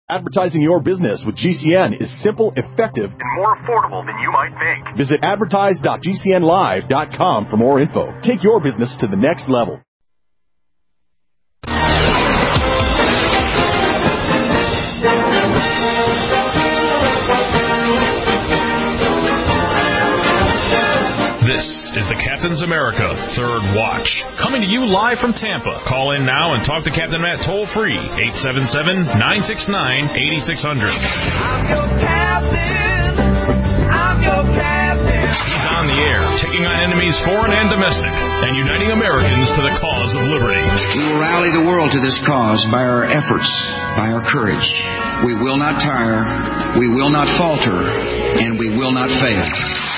Advertising your business with GCN is simple, effective, and more affordable than you might think. Visit advertise.gcnlive.com for more info. Take your business to the next level. This is the Captain's America Third Watch, coming to you live from Tampa. Call in now and talk to Captain Matt toll-free, 877-969-8600. I'm your captain. I'm your captain. He's on the air, taking on enemies foreign and domestic, and uniting Americans to the cause of liberty. We will rally the world to this cause by our efforts, by our courage. We will not tire, we will not falter, and we will not fail.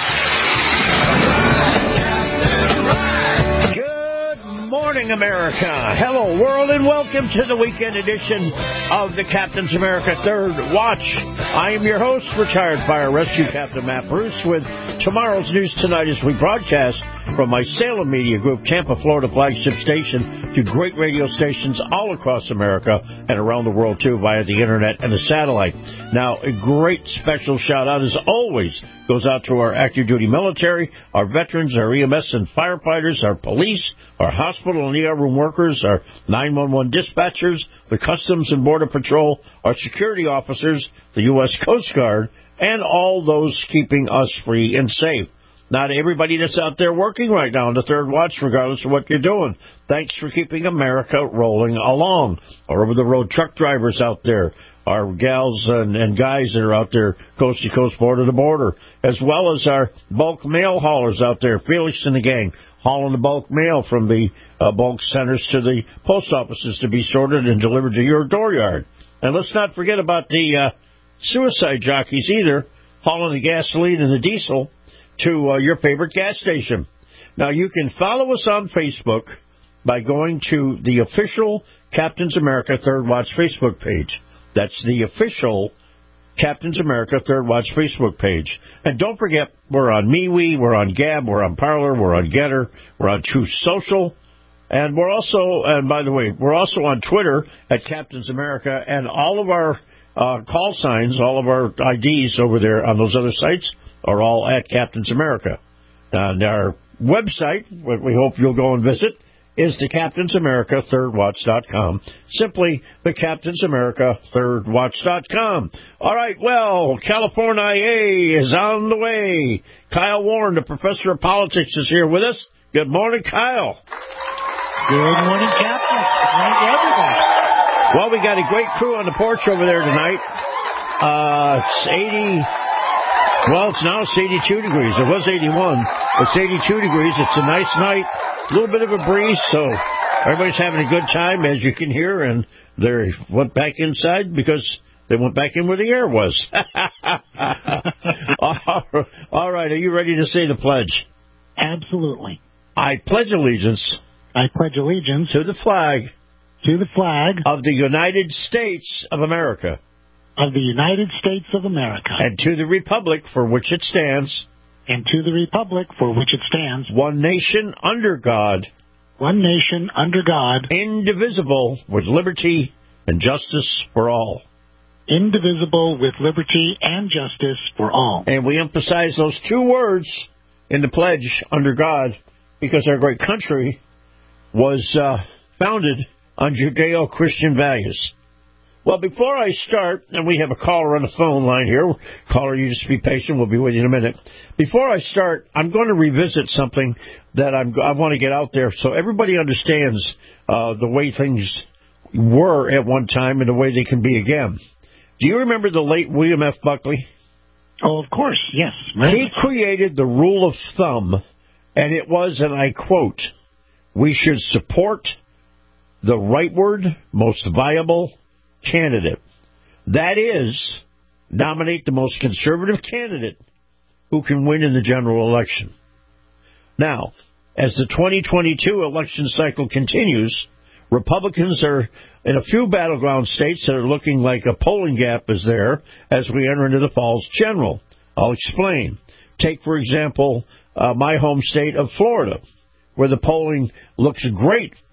Good morning, America. Hello, world, and welcome to the weekend edition of the Captain's America Third Watch. I am your host, retired Fire Rescue Captain Matt Bruce, with tomorrow's news tonight as we broadcast from my Salem Media Group, Tampa, Florida flagship station, to great radio stations all across America and around the world, too, via the internet and the satellite. Now, a great special shout-out, as always, goes out to our active duty military, our veterans, our EMS and firefighters, our police, our hospital and ER room workers, our 911 dispatchers, the Customs and Border Patrol, our security officers, the U.S. Coast Guard, and all those keeping us free and safe. Not everybody that's out there working right now in the Third Watch, regardless of what you're doing. Thanks for keeping America rolling along. Our over-the-road truck drivers out there, our gals and guys that are out there coast to coast, border to border, as well as our bulk mail haulers out there, Felix and the gang, hauling the bulk mail from the bulk centers to the post offices to be sorted and delivered to your dooryard. And let's not forget about the suicide jockeys either, hauling the gasoline and the diesel to your favorite gas station. Now, you can follow us on Facebook by going to the official Captain's America Third Watch Facebook page. That's the official Captain's America Third Watch Facebook page. And don't forget, we're on MeWe, we're on Gab, we're on Parler, we're on Getter, we're on Truth Social, and we're also, and by the way, we're also on Twitter at Captain's America, and all of our call signs, all of our IDs over there on those other sites are all at Captain's America. And our website, what we hope you'll go and visit, is the CaptainsAmericaThirdWatch.com. Simply the CaptainsAmericaThirdWatch.com. All right, well, California is on the way. Kyle Warren, the professor of politics, is here with us. Good morning, Kyle. Good morning, Captain. Good morning to everybody. Well, we got a great crew on the porch over there tonight. It's 80... Well, now it's 82 degrees. It was 81. It's 82 degrees. It's a nice night. A little bit of a breeze, so everybody's having a good time, as you can hear, and they went back inside because they went back in where the air was. All right, are you ready to say the pledge? Absolutely. I pledge allegiance. I pledge allegiance to the flag. To the flag. Of the United States of America. Of the United States of America. And to the republic for which it stands. And to the republic for which it stands. One nation under God. One nation under God. Indivisible with liberty and justice for all. Indivisible with liberty and justice for all. And we emphasize those two words in the pledge, under God, because our great country was founded on Judeo-Christian values. Well, before I start, and we have a caller on the phone line here. Caller, you just be patient. We'll be with you in a minute. Before I start, I'm going to revisit something that I want to get out there so everybody understands the way things were at one time and the way they can be again. Do you remember the late William F. Buckley? Oh, of course, yes. He created the rule of thumb, and it was, and I quote, "We should support the rightward, most viable candidate. That is, nominate the most conservative candidate who can win in the general election." Now, as the 2022 election cycle continues, Republicans are in a few battleground states that are looking like a polling gap is there as we enter into the fall's general. I'll explain. Take, for example, my home state of Florida, where the polling looks great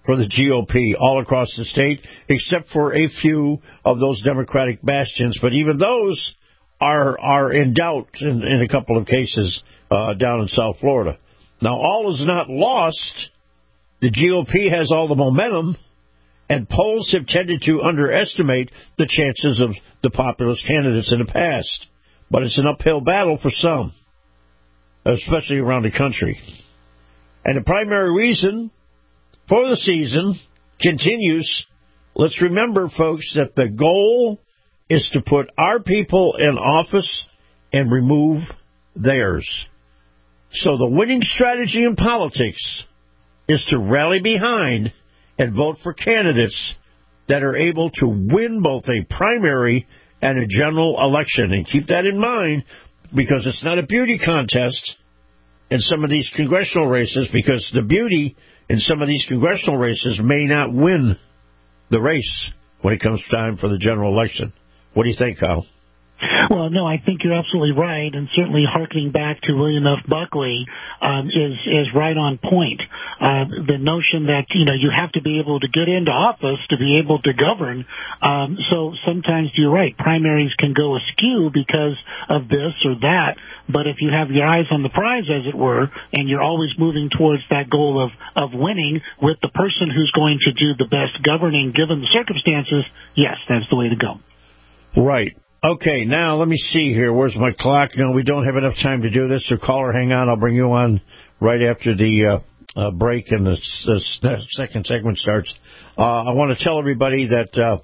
for the GOP all across the state, except for a few of those Democratic bastions. But even those are in doubt in a couple of cases down in South Florida. Now, all is not lost. The GOP has all the momentum, and polls have tended to underestimate the chances of the populist candidates in the past. But it's an uphill battle for some, especially around the country. And the primary reason for the season continues. Let's remember, folks, that the goal is to put our people in office and remove theirs. So the winning strategy in politics is to rally behind and vote for candidates that are able to win both a primary and a general election. And keep that in mind, because it's not a beauty contest in some of these congressional races, because the beauty in some of these congressional races may not win the race when it comes time for the general election. What do you think, Kyle? Well, no, I think you're absolutely right, and certainly hearkening back to William F. Buckley is right on point. The notion that, you have to be able to get into office to be able to govern. So sometimes you're right, primaries can go askew because of this or that, but if you have your eyes on the prize, as it were, and you're always moving towards that goal of winning with the person who's going to do the best governing given the circumstances, yes, that's the way to go. Right. Okay, now let me see here. Where's my clock? No, we don't have enough time to do this, so caller, hang on. I'll bring you on right after the break and the second segment starts. I want to tell everybody that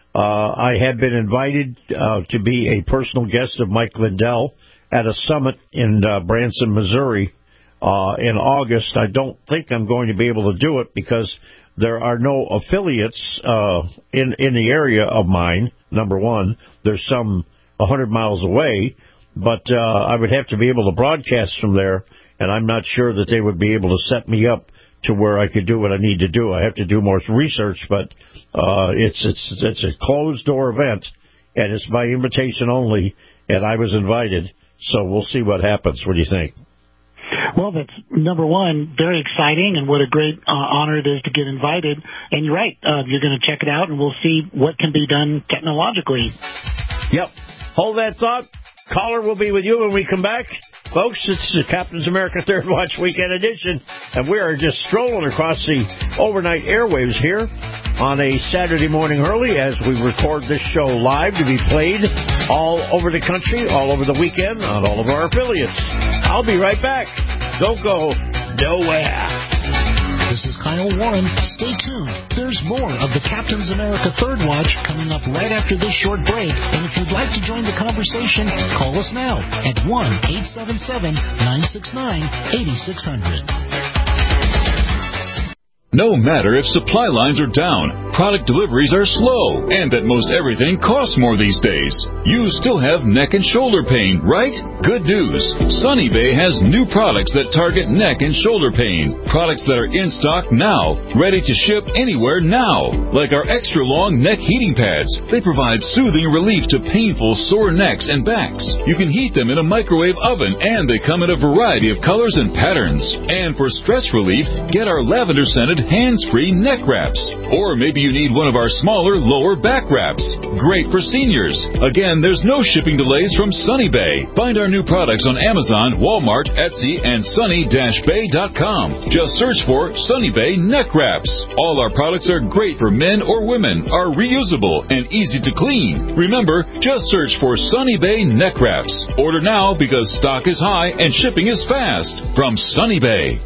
I have been invited to be a personal guest of Mike Lindell at a summit in Branson, Missouri in August. I don't think I'm going to be able to do it because there are no affiliates in the area of mine, number one. There's some 100 miles away, but I would have to be able to broadcast from there, and I'm not sure that they would be able to set me up to where I could do what I need to do. I have to do more research, but it's a closed-door event, and it's by invitation only, and I was invited, so we'll see what happens. What do you think? Well, that's, number one, very exciting, and what a great honor it is to get invited. And you're right, you're going to check it out, and we'll see what can be done technologically. Yep. Hold that thought. Caller will be with you when we come back. Folks, it's the Captain's America Third Watch Weekend Edition, and we are just strolling across the overnight airwaves here on a Saturday morning early as we record this show live to be played all over the country, all over the weekend, on all of our affiliates. I'll be right back. Don't go nowhere. This is Kyle Warren. Stay tuned. There's more of the Captain's America Third Watch coming up right after this short break. And if you'd like to join the conversation, call us now at 1-877-969-8600. No matter if supply lines are down, product deliveries are slow, and that most everything costs more these days, you still have neck and shoulder pain, right? Good news. Sunny Bay has new products that target neck and shoulder pain. Products that are in stock now, ready to ship anywhere now. Like our extra long neck heating pads. They provide soothing relief to painful sore necks and backs. You can heat them in a microwave oven, and they come in a variety of colors and patterns. And for stress relief, get our lavender-scented hands-free neck wraps. Or maybe you need one of our smaller lower back wraps. Great for seniors. Again, there's no shipping delays from Sunny Bay. Find our new products on Amazon, Walmart, Etsy, and sunny-bay.com. Just search for Sunny Bay neck wraps. All our products are great for men or women, are reusable, and easy to clean. Remember, just search for Sunny Bay neck wraps. Order now because stock is high and shipping is fast. From Sunny Bay.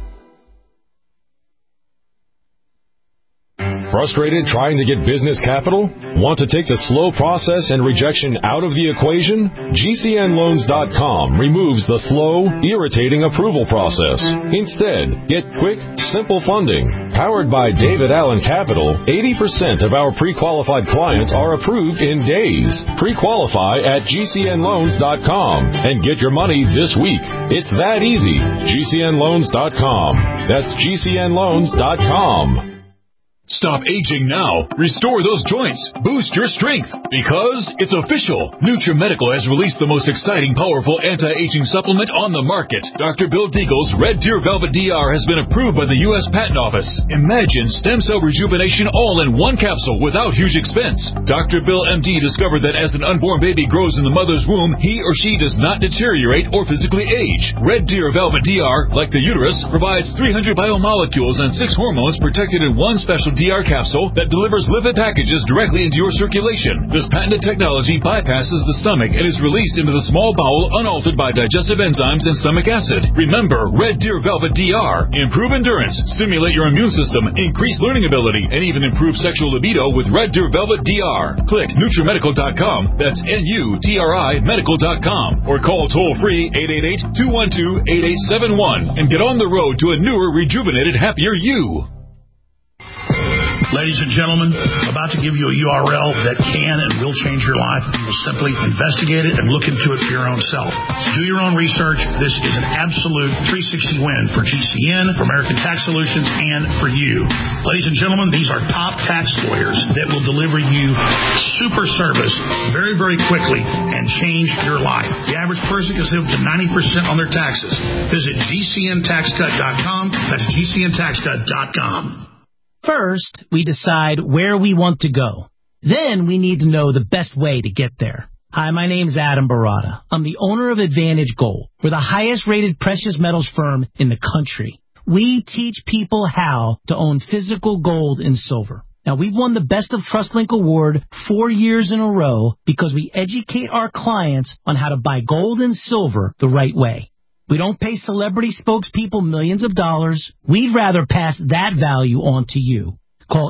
Frustrated trying to get business capital? Want to take the slow process and rejection out of the equation? GCNloans.com removes the slow, irritating approval process. Instead, get quick, simple funding. Powered by David Allen Capital, 80% of our pre-qualified clients are approved in days. Pre-qualify at GCNloans.com and get your money this week. It's that easy. GCNloans.com. That's GCNloans.com. Stop aging now. Restore those joints. Boost your strength. Because it's official. NutriMedical has released the most exciting, powerful anti-aging supplement on the market. Dr. Bill Deagle's Red Deer Velvet DR has been approved by the U.S. Patent Office. Imagine stem cell rejuvenation all in one capsule without huge expense. Dr. Bill MD discovered that as an unborn baby grows in the mother's womb, he or she does not deteriorate or physically age. Red Deer Velvet DR, like the uterus, provides 300 biomolecules and 6 hormones protected in one special DR capsule that delivers lipid packages directly into your circulation. This patented technology bypasses the stomach and is released into the small bowel unaltered by digestive enzymes and stomach acid. Remember, Red Deer Velvet DR. Improve endurance, stimulate your immune system, increase learning ability, and even improve sexual libido with Red Deer Velvet DR. Click NutriMedical.com, that's NUTRI Medical.com, or call toll-free 888-212-8871 and get on the road to a newer, rejuvenated, happier you. Ladies and gentlemen, about to give you a URL that can and will change your life. You will simply investigate it and look into it for your own self. Do your own research. This is an absolute 360 win for GCN, for American Tax Solutions, and for you. Ladies and gentlemen, these are top tax lawyers that will deliver you super service very, very quickly and change your life. The average person can save up to 90% on their taxes. Visit GCNTaxCut.com. That's GCNTaxCut.com. First, we decide where we want to go. Then we need to know the best way to get there. Hi, my name's Adam Barada. I'm the owner of Advantage Gold. We're the highest-rated precious metals firm in the country. We teach people how to own physical gold and silver. Now, we've won the Best of TrustLink Award 4 years in a row because we educate our clients on how to buy gold and silver the right way. We don't pay celebrity spokespeople millions of dollars. We'd rather pass that value on to you. Call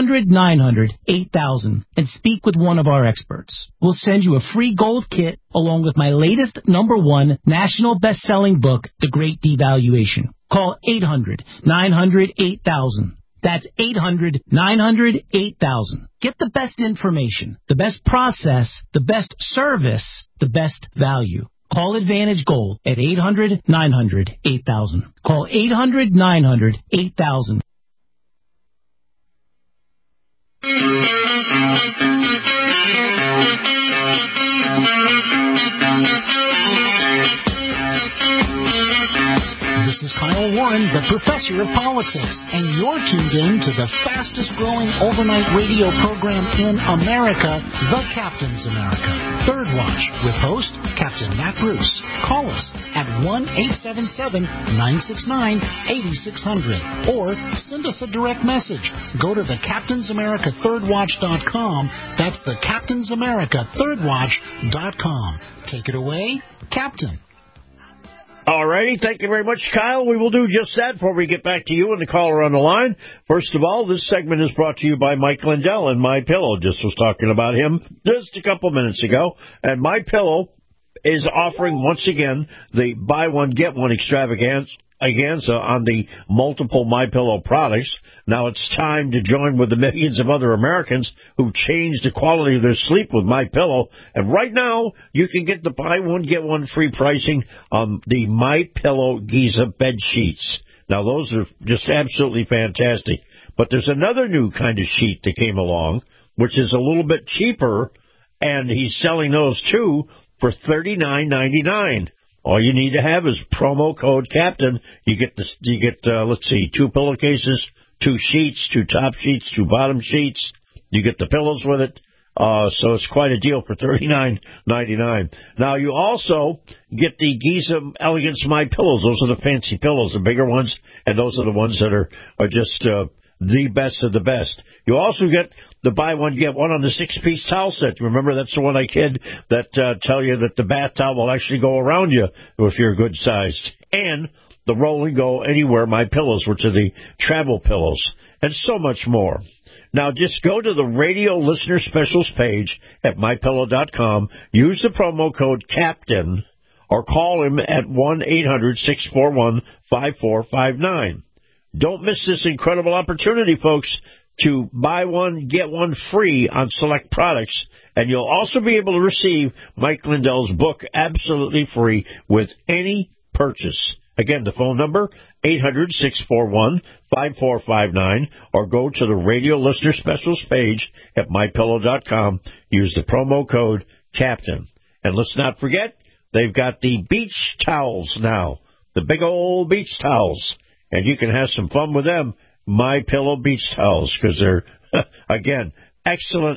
800-900-8000 and speak with one of our experts. We'll send you a free gold kit along with my latest #1 national best-selling book, The Great Devaluation. Call 800-900-8000. That's 800-900-8000. Get the best information, the best process, the best service, the best value. Call Advantage Gold at 800-900-8000. Call 800-900-8000. This is Kyle Warren, the professor of politics, and you're tuned in to the fastest-growing overnight radio program in America, The Captain's America. Third Watch, with host Captain Matt Bruce. Call us at 1-877-969-8600, or send us a direct message. Go to thecaptainsamerica3rdwatch.com. That's thecaptainsamerica3rdwatch.com. Take it away, Captain. All righty. Thank you very much, Kyle. We will do just that before we get back to you and the caller on the line. First of all, this segment is brought to you by Mike Lindell and MyPillow. Just was talking about him just a couple minutes ago. And MyPillow is offering, once again, the buy one, get one extravaganza on the multiple MyPillow products. Now it's time to join with the millions of other Americans who changed the quality of their sleep with MyPillow. And right now, you can get the buy one, get one free pricing on the MyPillow Giza bed sheets. Now those are just absolutely fantastic. But there's another new kind of sheet that came along, which is a little bit cheaper, and he's selling those too for $39.99. All you need to have is promo code Captain. You get 2 pillowcases, 2 sheets, 2 top sheets, 2 bottom sheets. You get the pillows with it. So it's quite a deal for $39.99. Now you also get the Giza Elegance My Pillows. Those are the fancy pillows, the bigger ones, and those are the ones that are just the best of the best. You also get the buy one, get one on the 6-piece towel set. Remember, that's the one I kid that tell you that the bath towel will actually go around you if you're good sized. And the roll and go anywhere My Pillows, which are the travel pillows, and so much more. Now, just go to the radio listener specials page at MyPillow.com, use the promo code CAPTAIN, or call him at 1-800-641-5459. Don't miss this incredible opportunity, folks, to buy one, get one free on select products, and you'll also be able to receive Mike Lindell's book absolutely free with any purchase. Again, the phone number, 800-641-5459, or go to the radio listener specials page at mypillow.com. Use the promo code CAPTAIN. And let's not forget, they've got the beach towels now, the big old beach towels. And you can have some fun with them, MyPillow beach towels, because they're, again, excellent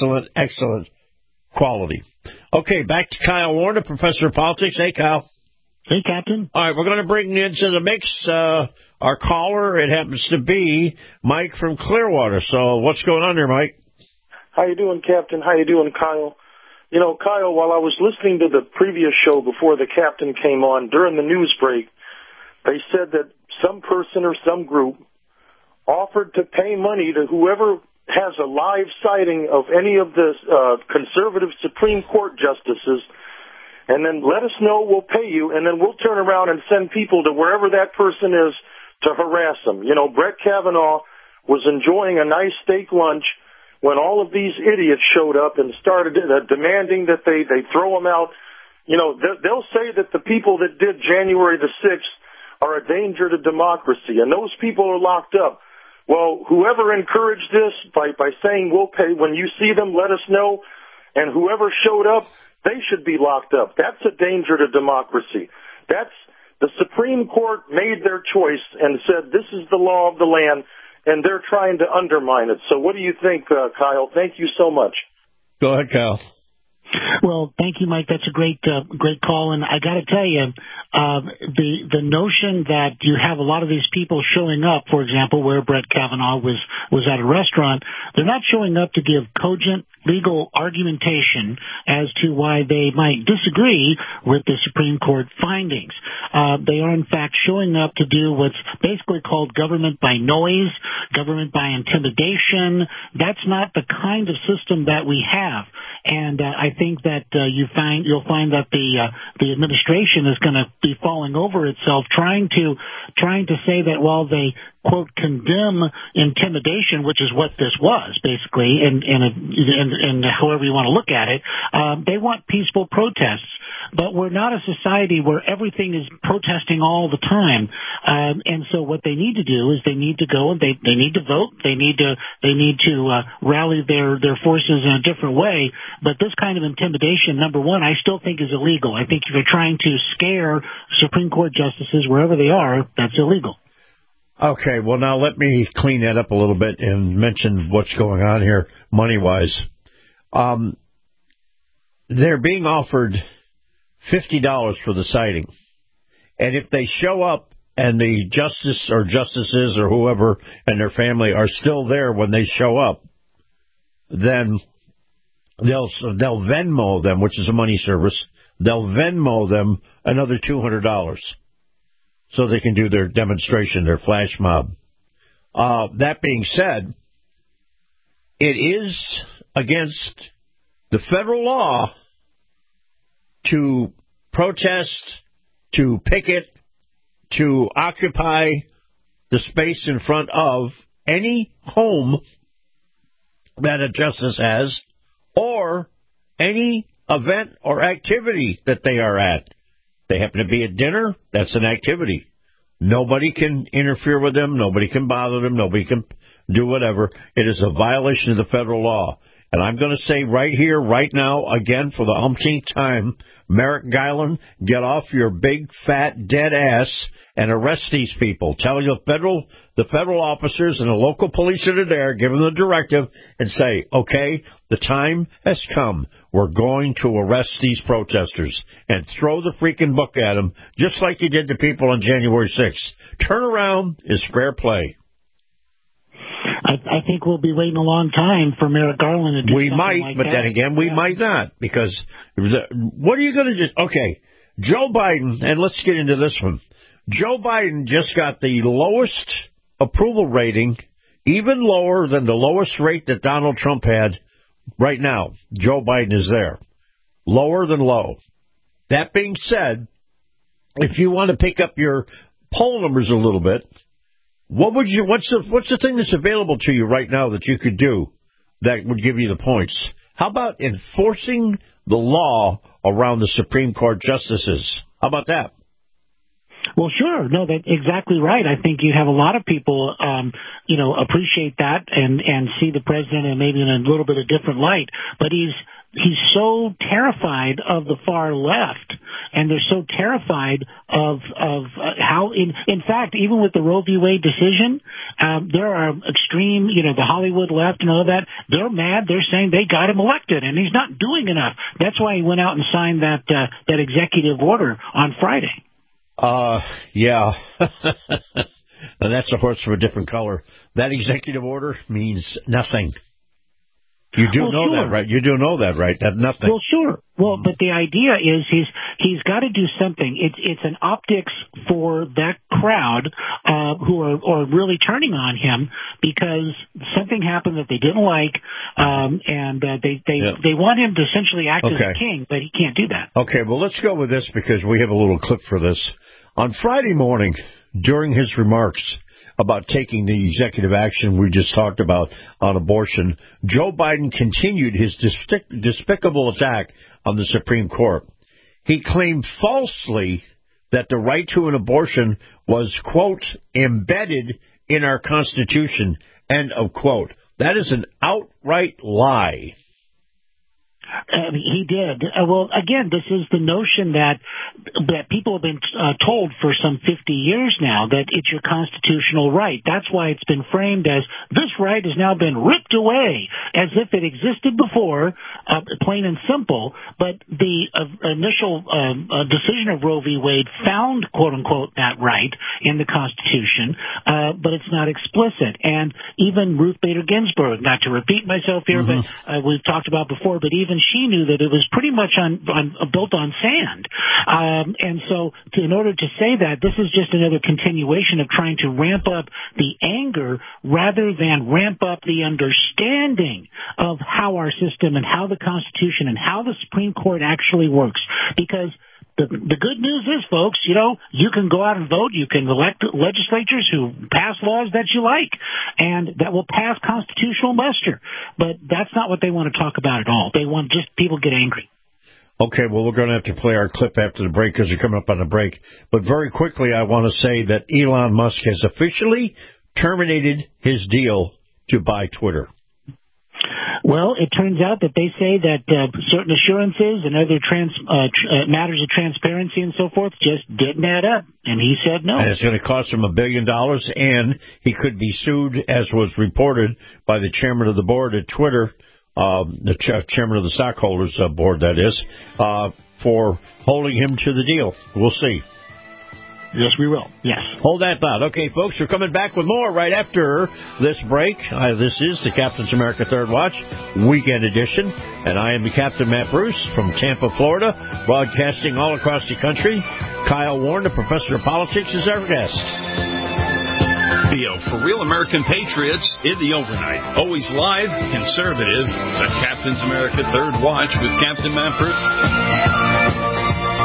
quality. Okay, back to Kyle Warner, Professor of Politics. Hey, Kyle. Hey, Captain. All right, we're going to bring into the mix our caller. It happens to be Mike from Clearwater. So what's going on there, Mike? How you doing, Captain? How you doing, Kyle? You know, Kyle, while I was listening to the previous show before the Captain came on, during the news break, they said that some person or some group offered to pay money to whoever has a live sighting of any of the conservative Supreme Court justices, and then let us know, we'll pay you, and then we'll turn around and send people to wherever that person is to harass them. You know, Brett Kavanaugh was enjoying a nice steak lunch when all of these idiots showed up and started demanding that they throw him out. You know, they'll say that the people that did January the 6th are a danger to democracy, and those people are locked up. Well, whoever encouraged this by saying we'll pay, when you see them, let us know, and whoever showed up, they should be locked up. That's a danger to democracy. The Supreme Court made their choice and said this is the law of the land, and they're trying to undermine it. So what do you think, Kyle? Thank you so much. Go ahead, Kyle. Well, thank you, Mike. That's a great call. And I got to tell you, the notion that you have a lot of these people showing up, for example, where Brett Kavanaugh was at a restaurant, they're not showing up to give cogent legal argumentation as to why they might disagree with the Supreme Court findings. They are, in fact, showing up to do what's basically called government by noise, government by intimidation. That's not the kind of system that we have. And I think that you'll find that the administration is going to be falling over itself, trying to say that while they quote condemn intimidation, which is what this was basically, and however you want to look at it, they want peaceful protests. But we're not a society where everything is protesting all the time. And so what they need to do is they need to go and they need to vote. They need to rally their forces in a different way. But this kind of intimidation, number one, I still think is illegal. I think if you're trying to scare Supreme Court justices wherever they are, that's illegal. Okay, well, now let me clean that up a little bit and mention what's going on here money-wise. They're being offered $50 for the sighting. And if they show up and the justice or justices or whoever and their family are still there when they show up, then they'll Venmo them, which is a money service. They'll Venmo them another $200 so they can do their demonstration, their flash mob. That being said, it is against the federal law to protest, to picket, to occupy the space in front of any home that a justice has or any event or activity that they are at. They happen to be at dinner, that's an activity. Nobody can interfere with them, nobody can bother them, nobody can do whatever. It is a violation of the federal law. And I'm going to say right here, right now, again, for the umpteenth time, Merrick Garland, get off your big, fat, dead ass and arrest these people. Tell the federal officers and the local police that are there, give them the directive and say, okay, the time has come. We're going to arrest these protesters and throw the freaking book at them, just like you did to people on January 6th. Turn around is fair play. I think we'll be waiting a long time for Merrick Garland to do something like that. We might, but then again, we might not, because what are you going to do? Okay, Joe Biden, and let's get into this one. Joe Biden just got the lowest approval rating, even lower than the lowest rate that Donald Trump had right now. Joe Biden is there. Lower than low. That being said, if you want to pick up your poll numbers a little bit, what's the thing that's available to you right now that you could do that would give you the points? How about enforcing the law around the Supreme Court justices? How about that? Well, sure. No, that's exactly right. I think you have a lot of people, appreciate that and see the president and maybe in a little bit of different light. But he's so terrified of the far left, and they're so terrified of how, in fact, even with the Roe v. Wade decision, there are extreme, the Hollywood left and all that. They're mad. They're saying they got him elected, and he's not doing enough. That's why he went out and signed that executive order on Friday. Yeah. And that's a horse of a different color. That executive order means nothing. You do know that, right? You do know that, right? That nothing. Well, sure. Well, but the idea is he's got to do something. It's an optics for that crowd who are really turning on him because something happened that they didn't like, and they want him to essentially act as a king, but he can't do that. Okay, well, let's go with this because we have a little clip for this. On Friday morning, during his remarks about taking the executive action we just talked about on abortion, Joe Biden continued his despicable attack on the Supreme Court. He claimed falsely that the right to an abortion was, quote, embedded in our Constitution, end of quote. That is an outright lie. He did. Well, again, this is the notion that people have been told for some 50 years now that it's your constitutional right. That's why it's been framed as this right has now been ripped away, as if it existed before, plain and simple. But the initial decision of Roe v. Wade found, quote-unquote, that right in the Constitution, but it's not explicit. And even Ruth Bader Ginsburg, not to repeat myself here, but we've talked about before, but even she knew that it was pretty much built on sand. And so in order to say that, this is just another continuation of trying to ramp up the anger rather than ramp up the understanding of how our system and how the Constitution and how the Supreme Court actually works. Because the good news is, folks, you can go out and vote. You can elect legislatures who pass laws that you like, and that will pass constitutional muster. But that's not what they want to talk about at all. They want just people get angry. Okay, well, we're going to have to play our clip after the break because we're coming up on the break. But very quickly, I want to say that Elon Musk has officially terminated his deal to buy Twitter. Well, it turns out that they say that certain assurances and other matters of transparency and so forth just didn't add up, and he said no. And it's going to cost him $1 billion, and he could be sued, as was reported by the chairman of the board at Twitter, the chairman of the stockholders board, that is, for holding him to the deal. We'll see. Yes, we will. Yes. Hold that thought. Okay, folks, we're coming back with more right after this break. This is the Captain's America Third Watch Weekend Edition, and I am the Captain Matt Bruce from Tampa, Florida, broadcasting all across the country. Kyle Warren, the professor of politics, is our guest. For real American patriots in the overnight. Always live, conservative, the Captain's America Third Watch with Captain Matt Bruce.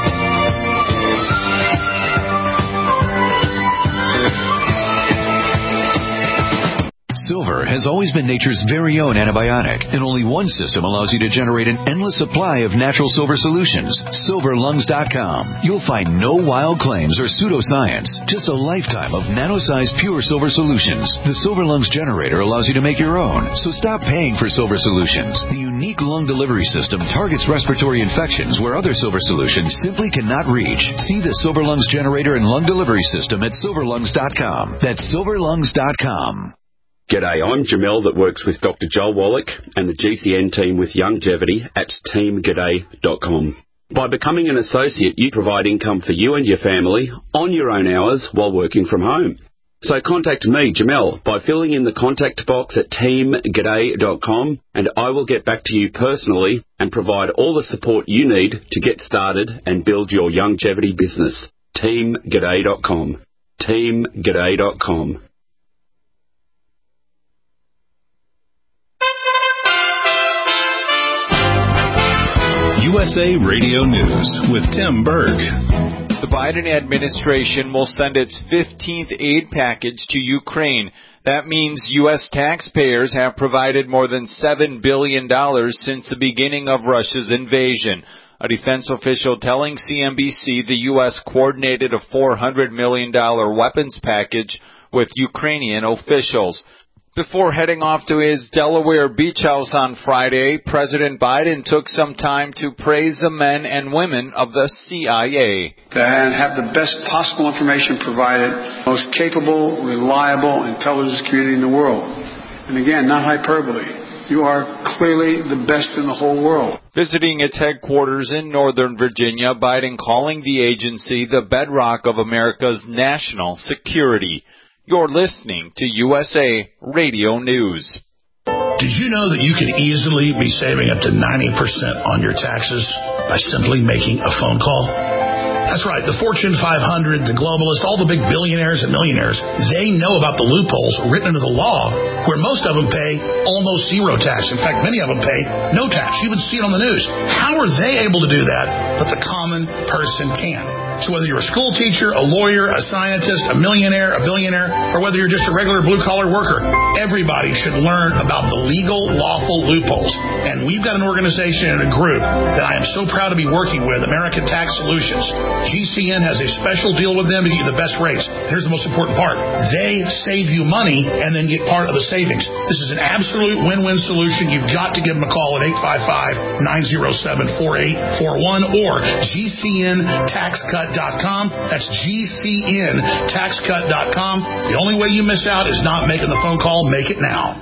Silver has always been nature's very own antibiotic, and only one system allows you to generate an endless supply of natural silver solutions. SilverLungs.com. You'll find no wild claims or pseudoscience, just a lifetime of nano-sized pure silver solutions. The Silver Lungs generator allows you to make your own, so stop paying for silver solutions. The unique lung delivery system targets respiratory infections where other silver solutions simply cannot reach. See the Silver Lungs generator and lung delivery system at SilverLungs.com. That's SilverLungs.com. G'day, I'm Jamel that works with Dr. Joel Wallach and the GCN team with Longevity at teamg'day.com. By becoming an associate, you provide income for you and your family on your own hours while working from home. So contact me, Jamel, by filling in the contact box at teamg'day.com, and I will get back to you personally and provide all the support you need to get started and build your longevity business. teamg'day.com. teamg'day.com. USA Radio News with Tim Berg. The Biden administration will send its 15th aid package to Ukraine. That means U.S. taxpayers have provided more than $7 billion since the beginning of Russia's invasion. A defense official telling CNBC the U.S. coordinated a $400 million weapons package with Ukrainian officials. Before heading off to his Delaware beach house on Friday, President Biden took some time to praise the men and women of the CIA. And have the best possible information provided, most capable, reliable intelligence community in the world. And again, not hyperbole. You are clearly the best in the whole world. Visiting its headquarters in Northern Virginia, Biden calling the agency the bedrock of America's national security. You're listening to USA Radio News. Did you know that you can easily be saving up to 90% on your taxes by simply making a phone call? That's right. The Fortune 500, the globalists, all the big billionaires and millionaires, they know about the loopholes written into the law where most of them pay almost zero tax. In fact, many of them pay no tax. You would see it on the news. How are they able to do that, but the common person can? So whether you're a school teacher, a lawyer, a scientist, a millionaire, a billionaire, or whether you're just a regular blue-collar worker, everybody should learn about the legal, lawful loopholes. And we've got an organization and a group that I am so proud to be working with, American Tax Solutions. GCN has a special deal with them to get you the best rates. Here's the most important part. They save you money and then get part of the savings. This is an absolute win-win solution. You've got to give them a call at 855-907-4841 or GCNTaxCut.com. That's GCNTaxCut.com. The only way you miss out is not making the phone call. Make it now.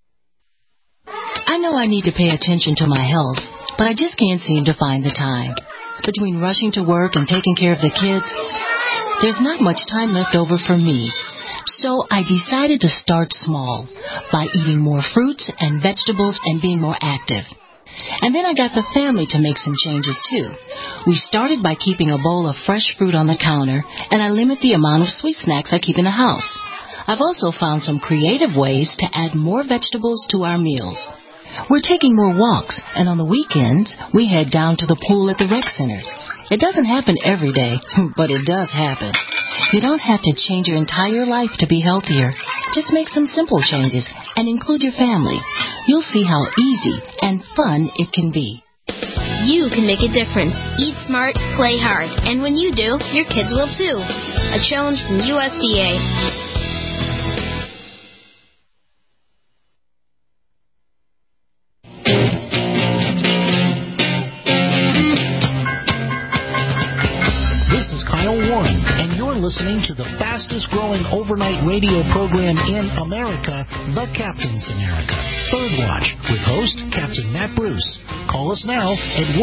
I know I need to pay attention to my health, but I just can't seem to find the time. Between rushing to work and taking care of the kids, there's not much time left over for me. So I decided to start small by eating more fruits and vegetables and being more active. And then I got the family to make some changes, too. We started by keeping a bowl of fresh fruit on the counter, and I limit the amount of sweet snacks I keep in the house. I've also found some creative ways to add more vegetables to our meals. We're taking more walks, and on the weekends, we head down to the pool at the rec center. It doesn't happen every day, but it does happen. You don't have to change your entire life to be healthier. Just make some simple changes and include your family. You'll see how easy and fun it can be. You can make a difference. Eat smart, play hard. And when you do, your kids will too. A challenge from USDA. Listening to the fastest growing overnight radio program in America, The Captain's America. Third Watch with host Captain Matt Bruce. Call us now at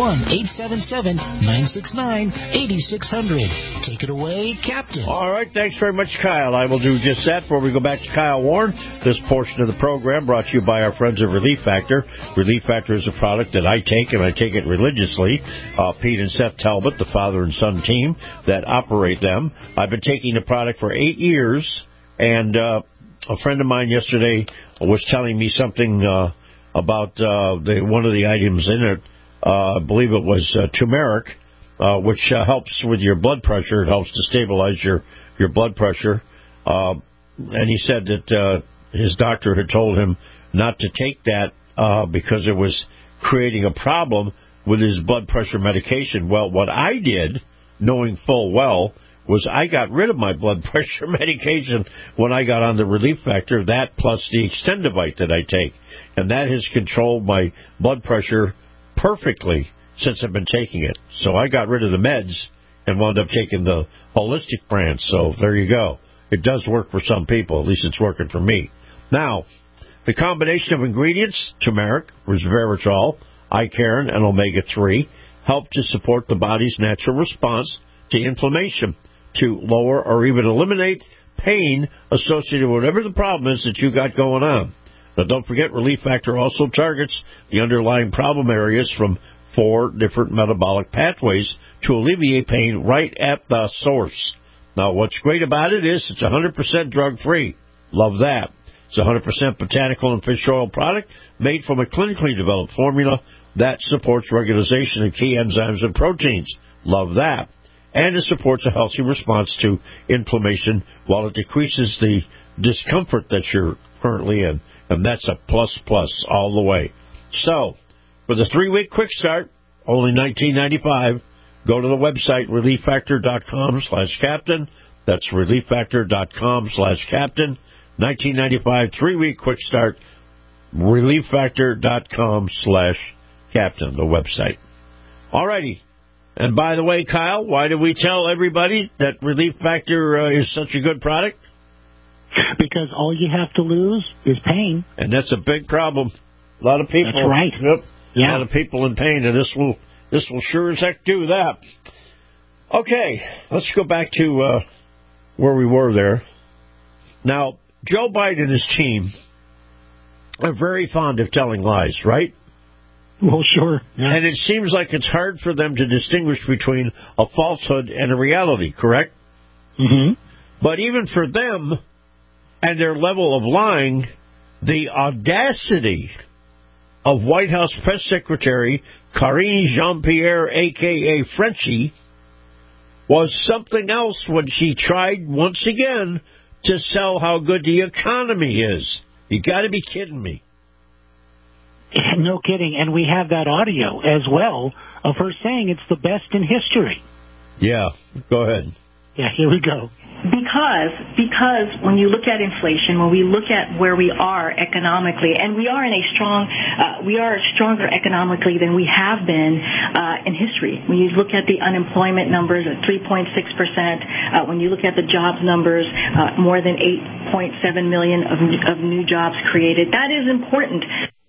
1-877-969-8600. Take it away, Captain. All right, thanks very much, Kyle. I will do just that before we go back to Kyle Warren. This portion of the program brought to you by our friends at Relief Factor. Relief Factor is a product that I take, and I take it religiously. Pete and Seth Talbot, the father and son team that operate them. I've been taking the product for 8 years, and a friend of mine yesterday was telling me something about one of the items in it. I believe it was turmeric, which helps with your blood pressure. It helps to stabilize your blood pressure. And he said that his doctor had told him not to take that because it was creating a problem with his blood pressure medication. Well, what I did, knowing full well, was I got rid of my blood pressure medication when I got on the Relief Factor, that plus the Extendivite that I take. And that has controlled my blood pressure perfectly since I've been taking it. So I got rid of the meds and wound up taking the holistic brand. So there you go. It does work for some people. At least it's working for me. Now, the combination of ingredients, turmeric, resveratrol, Icarin, and omega-3, help to support the body's natural response to inflammation, to lower or even eliminate pain associated with whatever the problem is that you got going on. Now, don't forget, Relief Factor also targets the underlying problem areas from 4 different metabolic pathways to alleviate pain right at the source. Now, what's great about it is it's 100% drug-free. Love that. It's a 100% botanical and fish oil product made from a clinically developed formula that supports regulation of key enzymes and proteins. Love that. and it supports a healthy response to inflammation while it decreases the discomfort that you're currently in. And that's a plus all the way. So, for the 3-week quick start, only $19.95, go to the website, relieffactor.com/captain. That's relieffactor.com/captain. $19.95, 3-week quick start, relieffactor.com/captain, the website. All righty. And by the way, Kyle, why do we tell everybody that Relief Factor is such a good product? Because all you have to lose is pain. And that's a big problem. A lot of people. That's right. Yep. Yeah. A lot of people in pain, and this will sure as heck do that. Okay, let's go back to where we were there. Now, Joe Biden and his team are very fond of telling lies, right? Well, sure. Yeah. And it seems like it's hard for them to distinguish between a falsehood and a reality, correct? Mm-hmm. But even for them and their level of lying, the audacity of White House Press Secretary Karine Jean-Pierre, a.k.a. Frenchie, was something else when she tried once again to sell how good the economy is. You got to be kidding me. No kidding. And we have that audio as well of her saying it's the best in history. Yeah, go ahead. Yeah, here we go. Because when you look at inflation, when we look at where we are economically, and we are stronger economically than we have been in history. When you look at the unemployment numbers at 3.6%, when you look at the jobs numbers, more than 8.7 million of new jobs created, that is important.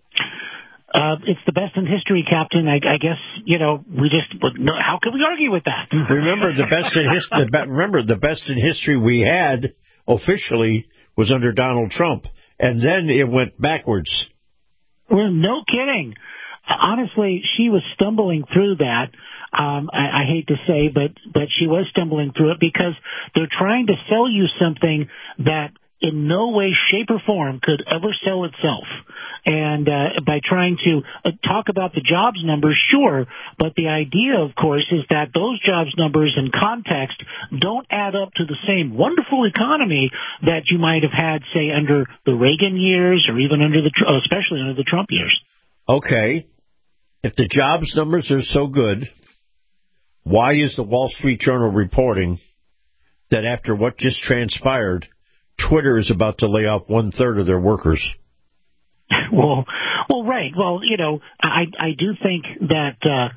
It's the best in history, Captain. I guess, how can we argue with that? Remember, the best in history we had officially was under Donald Trump, and then it went backwards. Well, no kidding. Honestly, she was stumbling through that. I hate to say, but she was stumbling through it because they're trying to sell you something that in no way, shape, or form could ever sell itself. And by trying to talk about the jobs numbers, sure, but the idea, of course, is that those jobs numbers in context don't add up to the same wonderful economy that you might have had, say, under the Reagan years or even especially under the Trump years. Okay. If the jobs numbers are so good, why is the Wall Street Journal reporting that after what just transpired, Twitter is about to lay off 1/3 of their workers? Well, right. Well, I do think that,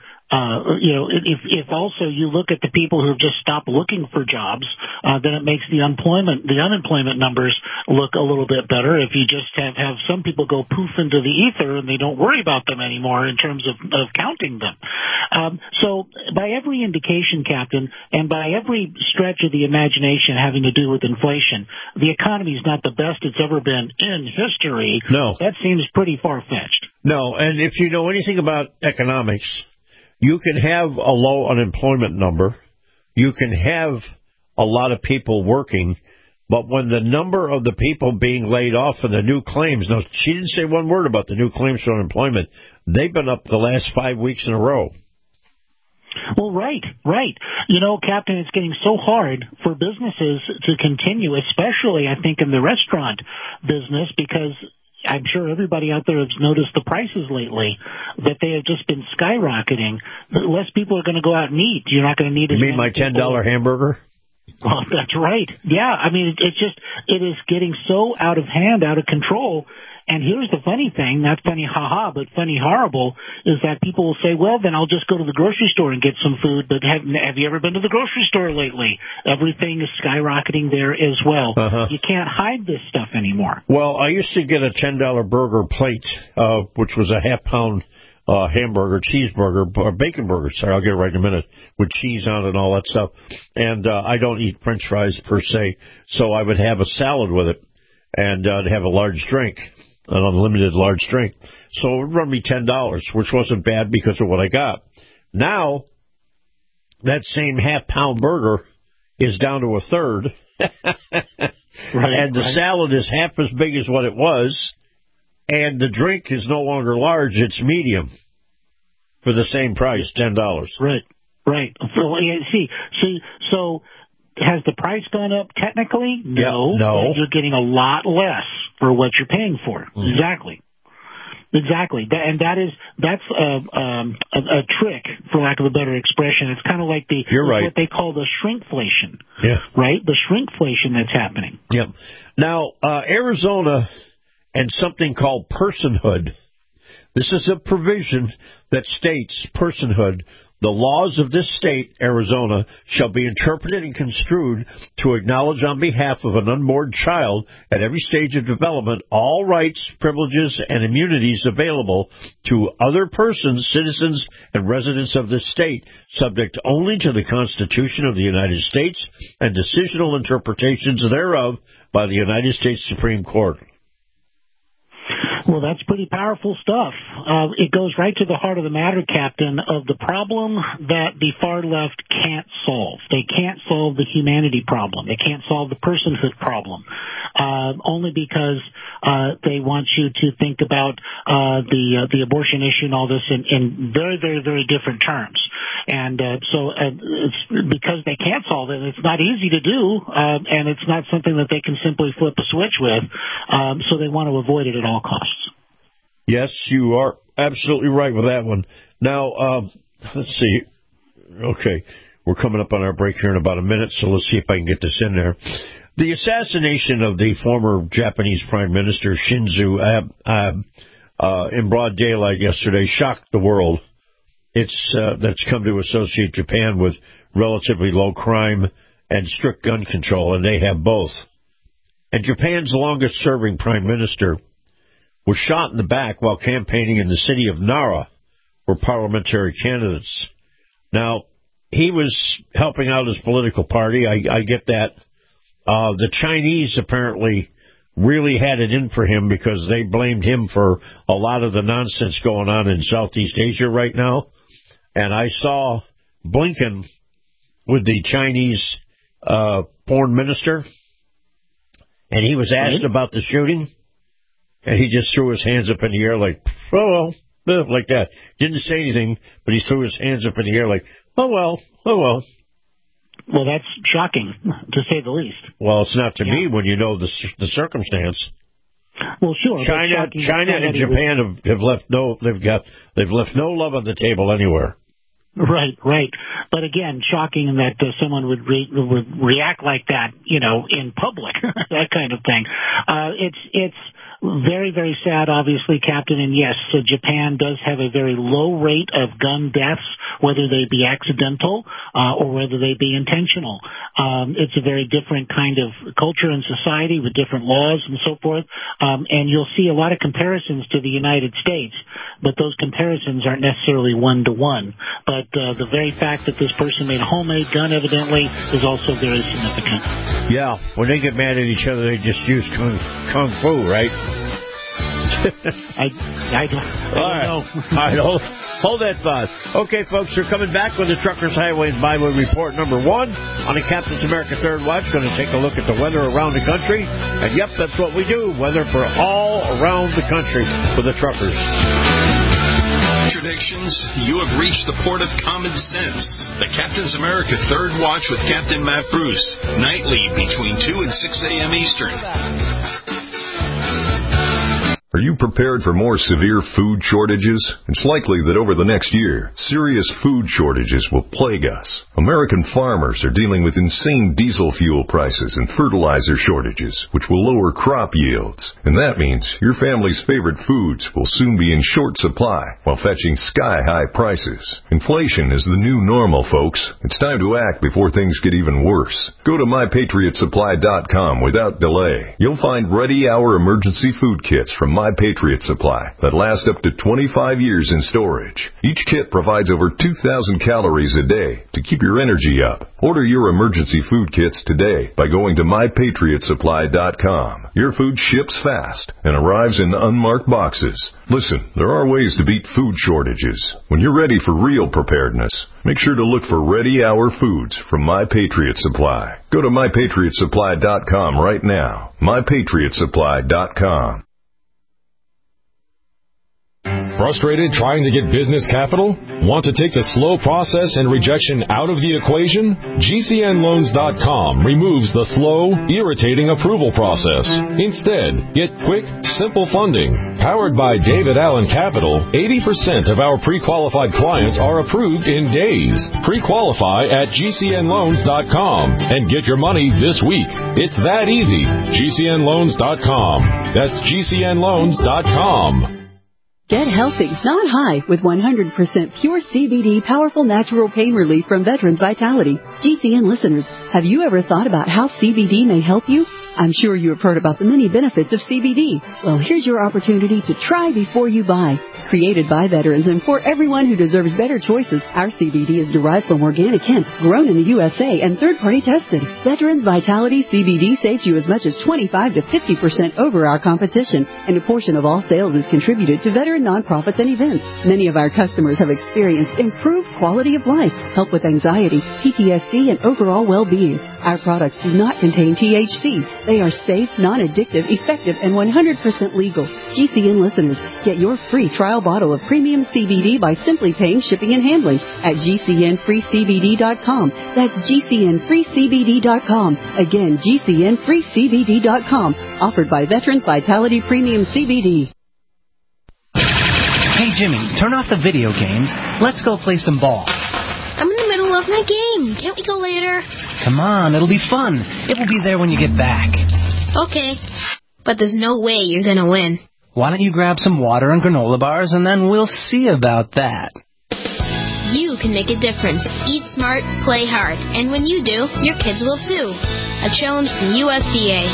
if also you look at the people who have just stopped looking for jobs, then it makes the unemployment numbers look a little bit better. If you just have some people go poof into the ether and they don't worry about them anymore in terms of counting them. So by every indication, Captain, and by every stretch of the imagination having to do with inflation, the economy is not the best it's ever been in history. No. That seems pretty far-fetched. No, and if you know anything about economics, you can have a low unemployment number, you can have a lot of people working, but when the number of the people being laid off and the new claims, now she didn't say one word about the new claims for unemployment, they've been up the last 5 weeks in a row. Well, right. Captain, it's getting so hard for businesses to continue, especially, I think, in the restaurant business, because I'm sure everybody out there has noticed the prices lately, that they have just been skyrocketing. Less people are going to go out and eat. You're not going to need as many people. You mean my $10 hamburger? Well, that's right. Yeah, I mean, it is getting so out of hand, out of control. And here's the funny thing, not funny ha-ha, but funny horrible, is that people will say, well, then I'll just go to the grocery store and get some food, but have you ever been to the grocery store lately? Everything is skyrocketing there as well. Uh-huh. You can't hide this stuff anymore. Well, I used to get a $10 burger plate, which was a half-pound hamburger, cheeseburger, or bacon burger, sorry, I'll get it right in a minute, with cheese on it and all that stuff. And I don't eat French fries per se, so I would have a salad with it and I'd have a large drink. An unlimited large drink. So it would run me $10, which wasn't bad because of what I got. Now, that same half-pound burger is down to 1/3. And the salad is half as big as what it was. And the drink is no longer large, it's medium. For the same price, $10. Right. Right. So has the price gone up technically? No. No. You're getting a lot less for what you're paying for. Mm-hmm. Exactly. And that's a trick, for lack of a better expression. It's kind of like what they call the shrinkflation. Yeah. Right? The shrinkflation that's happening. Yep. Now, Arizona and something called personhood. This is a provision that states personhood. The laws of this state, Arizona, shall be interpreted and construed to acknowledge on behalf of an unborn child at every stage of development all rights, privileges, and immunities available to other persons, citizens, and residents of this state, subject only to the Constitution of the United States and decisional interpretations thereof by the United States Supreme Court. Well, that's pretty powerful stuff. It goes right to the heart of the matter, Captain, of the problem that the far left can't solve. They can't solve the humanity problem. They can't solve the personhood problem, only because they want you to think about the abortion issue and all this in very, very, very different terms. And so it's because they can't solve it. It's not easy to do, and it's not something that they can simply flip a switch with. So they want to avoid it at all costs. Yes, you are absolutely right with that one. Now, let's see. Okay, we're coming up on our break here in about a minute, so let's see if I can get this in there. The assassination of the former Japanese Prime Minister Shinzo Abe in broad daylight yesterday shocked the world. That's come to associate Japan with relatively low crime and strict gun control, and they have both. And Japan's longest-serving Prime Minister was shot in the back while campaigning in the city of Nara for parliamentary candidates. Now, he was helping out his political party. I get that. The Chinese apparently really had it in for him because they blamed him for a lot of the nonsense going on in Southeast Asia right now. And I saw Blinken with the Chinese foreign minister, and he was asked about the shooting. And he just threw his hands up in the air like, oh, well, like that. Didn't say anything, but he threw his hands up in the air like, oh, well. Well, that's shocking, to say the least. Well, it's not to me when you know the circumstance. Well, sure. China and Japan have left no love on the table anywhere. Right. But again, shocking that someone would react like that, in public, that kind of thing. It's very, very sad, obviously, Captain. And yes, Japan does have a very low rate of gun deaths, whether they be accidental or whether they be intentional. It's a very different kind of culture and society with different laws and so forth. And you'll see a lot of comparisons to the United States, but those comparisons aren't necessarily one-to-one. But the very fact that this person made a homemade gun, evidently, is also very significant. Yeah, when they get mad at each other, they just use kung fu, right? I don't know. All right, hold that thought. Okay, folks, we're coming back with the Truckers, Highway, and Byway Report number 1 on the Captain's America Third Watch. Going to take a look at the weather around the country. And, yep, that's what we do, weather for all around the country for the truckers. Contradictions, you have reached the port of common sense. The Captain's America Third Watch with Captain Matt Bruce, nightly between 2 and 6 a.m. Eastern. Are you prepared for more severe food shortages? It's likely that over the next year, serious food shortages will plague us. American farmers are dealing with insane diesel fuel prices and fertilizer shortages, which will lower crop yields. And that means your family's favorite foods will soon be in short supply while fetching sky-high prices. Inflation is the new normal, folks. It's time to act before things get even worse. Go to MyPatriotSupply.com without delay. You'll find ready-hour emergency food kits from My Patriot Supply that last up to 25 years in storage. Each kit provides over 2,000 calories a day to keep your energy up. Order your emergency food kits today by going to MyPatriotSupply.com. Your food ships fast and arrives in unmarked boxes. Listen, there are ways to beat food shortages. When you're ready for real preparedness, make sure to look for Ready Hour Foods from My Patriot Supply. Go to MyPatriotSupply.com right now. MyPatriotSupply.com. Frustrated trying to get business capital? Want to take the slow process and rejection out of the equation? GCNloans.com removes the slow, irritating approval process. Instead, get quick, simple funding. Powered by David Allen Capital, 80% of our pre-qualified clients are approved in days. Pre-qualify at GCNloans.com and get your money this week. It's that easy. GCNloans.com. That's GCNloans.com. Get healthy, not high, with 100% pure CBD powerful natural pain relief from Veterans Vitality. GCN listeners, have you ever thought about how CBD may help you? I'm sure you have heard about the many benefits of CBD. Well, here's your opportunity to try before you buy. Created by veterans and for everyone who deserves better choices, our CBD is derived from organic hemp, grown in the USA, and third-party tested. Veterans Vitality CBD saves you as much as 25 to 50% over our competition, and a portion of all sales is contributed to veteran nonprofits and events. Many of our customers have experienced improved quality of life, help with anxiety, PTSD, and overall well-being. Our products do not contain THC. They are safe, non-addictive, effective, and 100% legal. GCN listeners, get your free trial bottle of premium CBD by simply paying shipping and handling at GCNFreeCBD.com. That's GCNFreeCBD.com. Again, GCNFreeCBD.com. Offered by Veterans Vitality Premium CBD. Hey, Jimmy, turn off the video games. Let's go play some ball. I'm in the middle of my game. Can't we go later? Come on, it'll be fun. It will be there when you get back. Okay. But there's no way you're going to win. Why don't you grab some water and granola bars, and then we'll see about that. You can make a difference. Eat smart, play hard. And when you do, your kids will too. A challenge from USDA.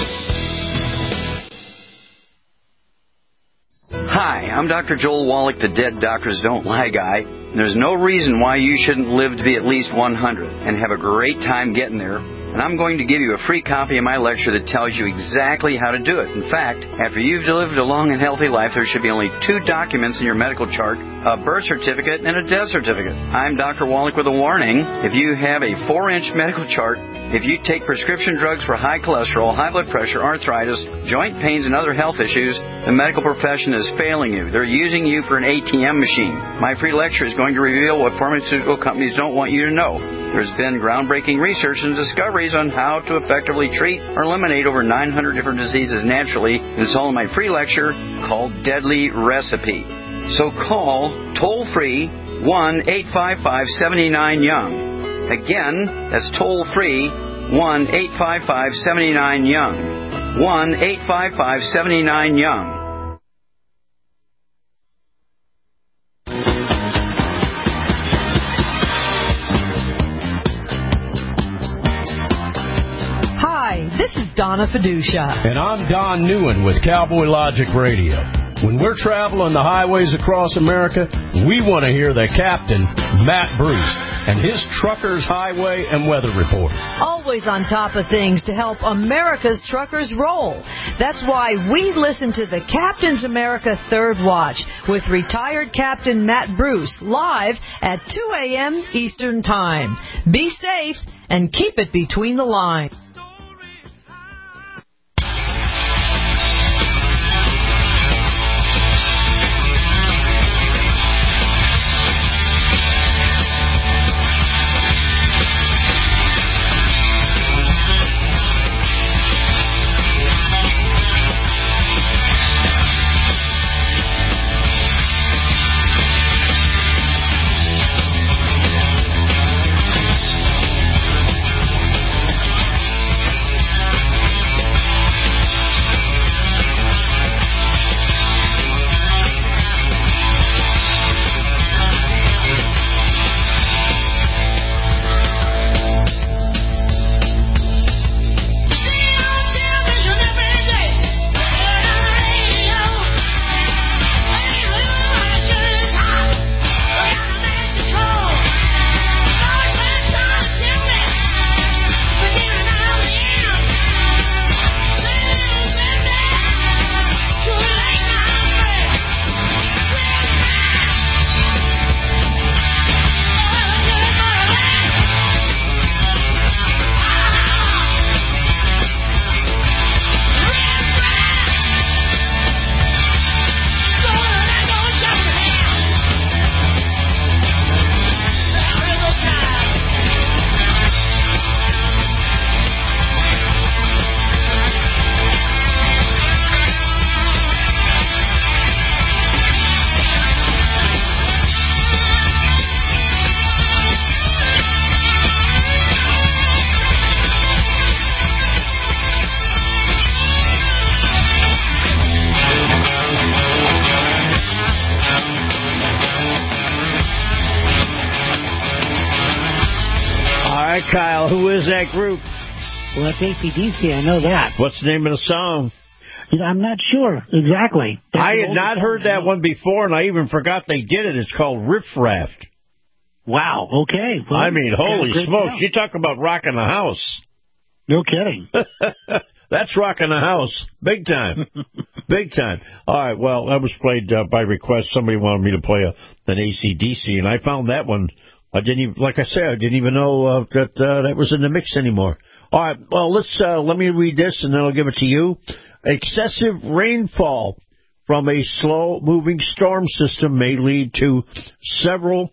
Hi, I'm Dr. Joel Wallach, the Dead Doctors Don't Lie guy. There's no reason why you shouldn't live to be at least 100 and have a great time getting there. And I'm going to give you a free copy of my lecture that tells you exactly how to do it. In fact, after you've lived a long and healthy life, there should be only 2 documents in your medical chart, a birth certificate and a death certificate. I'm Dr. Wallach with a warning. If you have a 4-inch medical chart, if you take prescription drugs for high cholesterol, high blood pressure, arthritis, joint pains, and other health issues, the medical profession is failing you. They're using you for an ATM machine. My free lecture is going to reveal what pharmaceutical companies don't want you to know. There's been groundbreaking research and discoveries on how to effectively treat or eliminate over 900 different diseases naturally. And it's all in my free lecture called Deadly Recipe. So call toll-free 1-855-79-YOUNG. Again, that's toll-free 1-855-79-YOUNG. 1-855-79-YOUNG. Hi, this is Donna Fiducia. And I'm Don Newen with Cowboy Logic Radio. When we're traveling the highways across America, we want to hear the captain, Matt Bruce, and his Truckers Highway and Weather Report. Always on top of things to help America's truckers roll. That's why we listen to the Captain's America Third Watch with retired Captain Matt Bruce live at 2 a.m. Eastern Time. Be safe and keep it between the lines. right, Kyle. Who is that group? Well, that's AC/DC. I know that. What's the name of the song? I'm not sure exactly. I had not heard that one before, and I even forgot they did it. It's called Riff Raft. Wow. Okay. Well, I mean, holy smokes! You talk about rocking the house. No kidding. That's rocking the house, big time, big time. All right. Well, that was played by request. Somebody wanted me to play an AC/DC, and I found that one. I didn't even, like I said, I didn't even know that was in the mix anymore. All right. Well, let me read this, and then I'll give it to you. Excessive rainfall from a slow-moving storm system may lead to several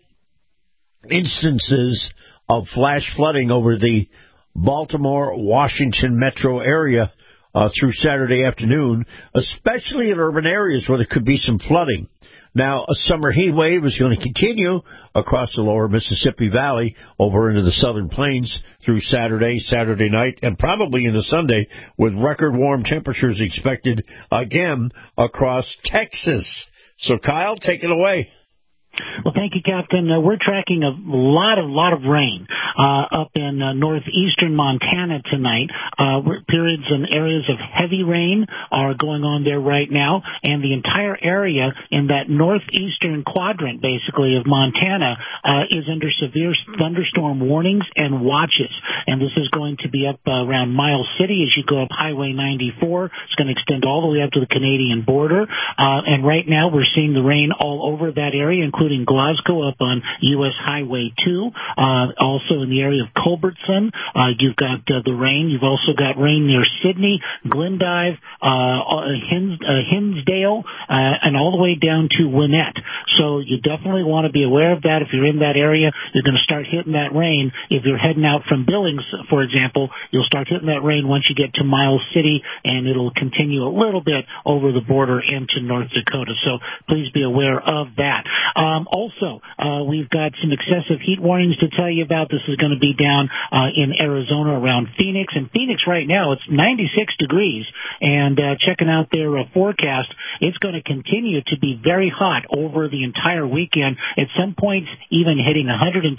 instances of flash flooding over the Baltimore-Washington metro area through Saturday afternoon, especially in urban areas where there could be some flooding. Now, a summer heat wave is going to continue across the lower Mississippi Valley over into the southern plains through Saturday night, and probably into Sunday, with record warm temperatures expected again across Texas. So, Kyle, take it away. Well, thank you, Captain. We're tracking a lot of rain up in northeastern Montana tonight. Periods and areas of heavy rain are going on there right now, and the entire area in that northeastern quadrant, basically, of Montana is under severe thunderstorm warnings and watches. And this is going to be up around Miles City as you go up Highway 94. It's going to extend all the way up to the Canadian border. And right now we're seeing the rain all over that area, including Glasgow up on U.S. Highway 2. Also in the area of Culbertson, you've got the rain. You've also got rain near Sydney, Glendive, Hinsdale, and all the way down to Winnett. So you definitely want to be aware of that. If you're in that area, you're going to start hitting that rain. If you're heading out from Billings, for example, you'll start hitting that rain once you get to Miles City, and it'll continue a little bit over the border into North Dakota. So please be aware of that. Also, we've got some excessive heat warnings to tell you about. This is going to be down in Arizona around Phoenix. And Phoenix right now, it's 96 degrees. And checking out their forecast, it's going to continue to be very hot over the entire weekend. At some points, even hitting 112,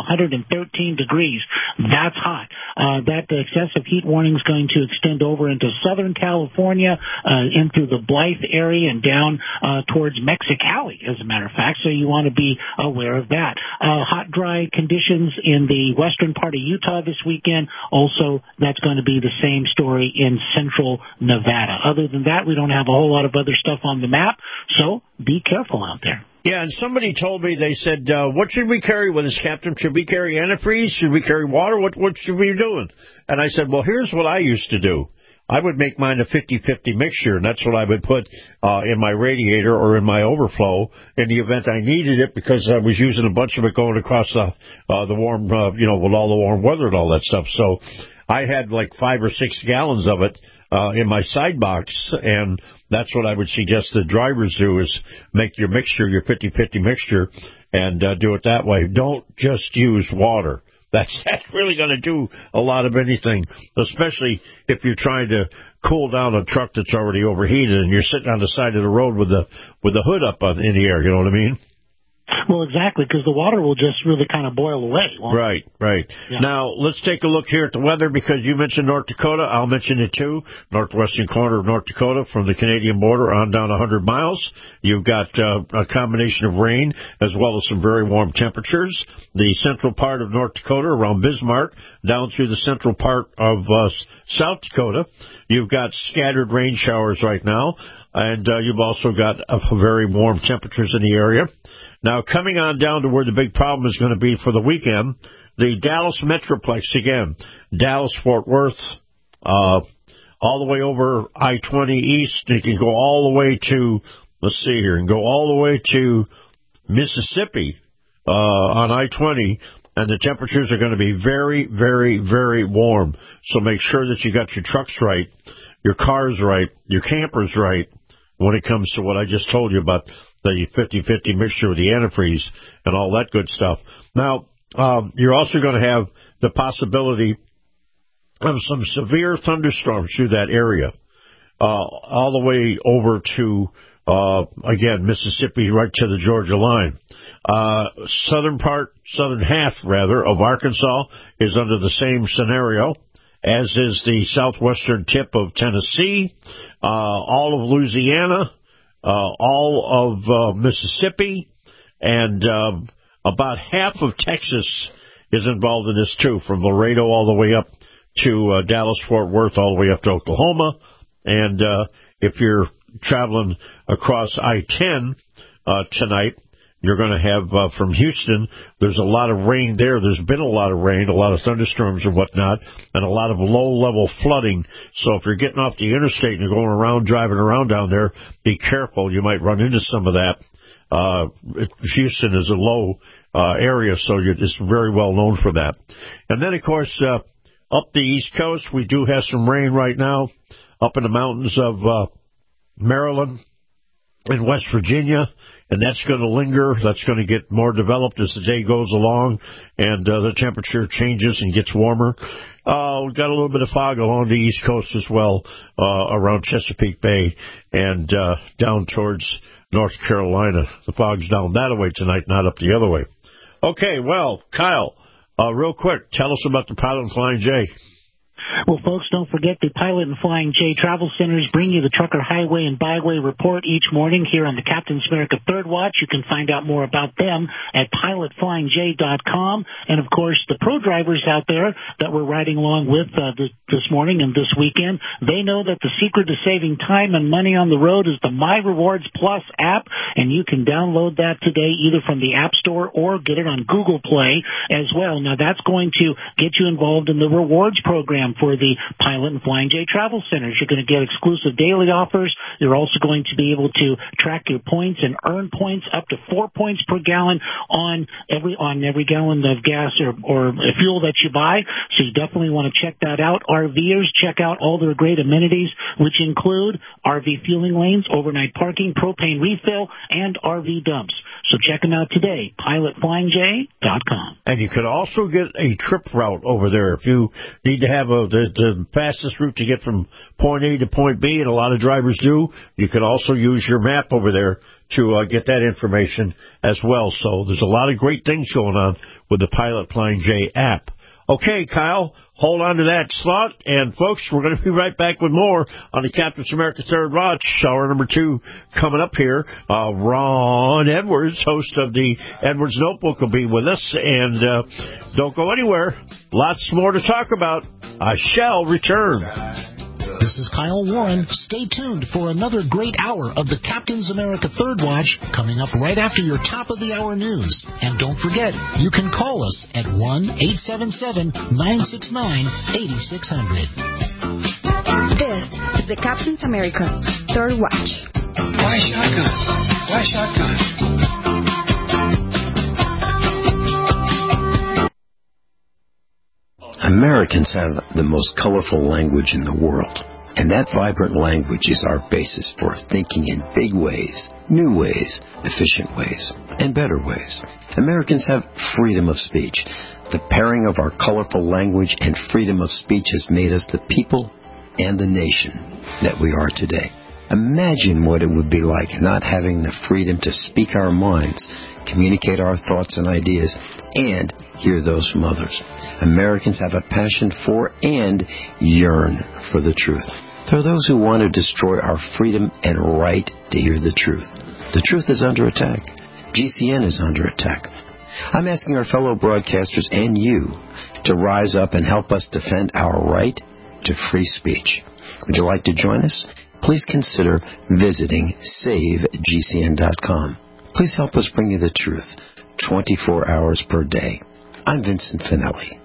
113 degrees. That's hot. That excessive heat warning is going to extend over into Southern California, into the Blythe area and down towards Mexicali, as a matter of fact. So you want to be aware of that. Hot, dry conditions in the western part of Utah this weekend. Also, that's going to be the same story in central Nevada. Other than that, we don't have a whole lot of other stuff on the map, so be careful out there. Yeah, and somebody told me, they said, what should we carry with us, Captain? Should we carry antifreeze? Should we carry water? What should we be doing? And I said, well, here's what I used to do. I would make mine a 50-50 mixture, and that's what I would put in my radiator or in my overflow in the event I needed it, because I was using a bunch of it going across the warm, with all the warm weather and all that stuff. So I had like 5 or 6 gallons of it in my side box, and that's what I would suggest the drivers do, is make your mixture, your 50-50 mixture, and do it that way. Don't just use water. That's really going to do a lot of anything, especially if you're trying to cool down a truck that's already overheated and you're sitting on the side of the road with the hood up in the air. You know what I mean? Well, exactly, because the water will just really kind of boil away. Right. Yeah. Now, let's take a look here at the weather, because you mentioned North Dakota. I'll mention it too. Northwestern corner of North Dakota from the Canadian border on down 100 miles. You've got a combination of rain as well as some very warm temperatures. The central part of North Dakota around Bismarck down through the central part of South Dakota. You've got scattered rain showers right now, and you've also got very warm temperatures in the area. Now, coming on down to where the big problem is going to be for the weekend, the Dallas Metroplex again. Dallas, Fort Worth, all the way over I-20 east. You can go all the way to, let's see here, and go all the way to Mississippi on I-20. And the temperatures are going to be very, very, very warm. So make sure that you got your trucks right, your cars right, your campers right, when it comes to what I just told you about the 50-50 mixture with the antifreeze and all that good stuff. Now, you're also going to have the possibility of some severe thunderstorms through that area, all the way over to Again, Mississippi right to the Georgia line. Southern half of Arkansas is under the same scenario, as is the southwestern tip of Tennessee, all of Louisiana, all of Mississippi, and about half of Texas is involved in this too, from Laredo all the way up to Dallas-Fort Worth, all the way up to Oklahoma. And if you're traveling across I-10 tonight, you're going to have from Houston, there's a lot of rain there. There's been a lot of rain, a lot of thunderstorms and whatnot, and a lot of low-level flooding. So if you're getting off the interstate and you're going around, driving around down there, be careful. You might run into some of that. Houston is a low area, so it's very well known for that. And then, of course, up the East Coast, we do have some rain right now up in the mountains of Maryland and West Virginia, and that's going to linger. That's going to get more developed as the day goes along, and the temperature changes and gets warmer. We've got a little bit of fog along the East Coast as well, around Chesapeake Bay and down towards North Carolina. The fog's down that way tonight, not up the other way. Okay, well, Kyle, real quick, tell us about the Pilot and Flying J. Well, folks, don't forget the Pilot and Flying J Travel Centers bring you the Trucker Highway and Byway Report each morning here on the Captain's America Third Watch. You can find out more about them at pilotflyingj.com. And, of course, the pro drivers out there that we're riding along with this morning and this weekend, they know that the secret to saving time and money on the road is the My Rewards Plus app, and you can download that today either from the App Store or get it on Google Play as well. Now, that's going to get you involved in the rewards program for the Pilot and Flying J Travel Centers. You're going to get exclusive daily offers. You're also going to be able to track your points and earn points up to 4 points per gallon on every gallon of gas or fuel that you buy. So you definitely want to check that out. RVers, check out all their great amenities, which include RV fueling lanes, overnight parking, propane refill, and RV dumps. So check them out today, pilotflyingj.com. And you could also get a trip route over there if you need to have the fastest route to get from point A to point B, and a lot of drivers do. You can also use your map over there to get that information as well. So there's a lot of great things going on with the Pilot Flying J app. Okay, Kyle, hold on to that slot. And, folks, we're going to be right back with more on the Captain's America Third Watch. Hour number 2 coming up here. Ron Edwards, host of the Edwards Notebook, will be with us. And don't go anywhere. Lots more to talk about. I shall return. This is Kyle Warren. Stay tuned for another great hour of the Captain's America Third Watch coming up right after your top-of-the-hour news. And don't forget, you can call us at 1-877-969-8600. This is the Captain's America Third Watch. Why shotgun? Why shotgun? Americans have the most colorful language in the world, and that vibrant language is our basis for thinking in big ways, new ways, efficient ways, and better ways. Americans have freedom of speech. The pairing of our colorful language and freedom of speech has made us the people and the nation that we are today. Imagine what it would be like not having the freedom to speak our minds, communicate our thoughts and ideas, and hear those from others. Americans have a passion for and yearn for the truth. There are those who want to destroy our freedom and right to hear the truth. The truth is under attack. GCN is under attack. I'm asking our fellow broadcasters and you to rise up and help us defend our right to free speech. Would you like to join us? Please consider visiting SaveGCN.com. Please help us bring you the truth 24 hours per day. I'm Vincent Finelli.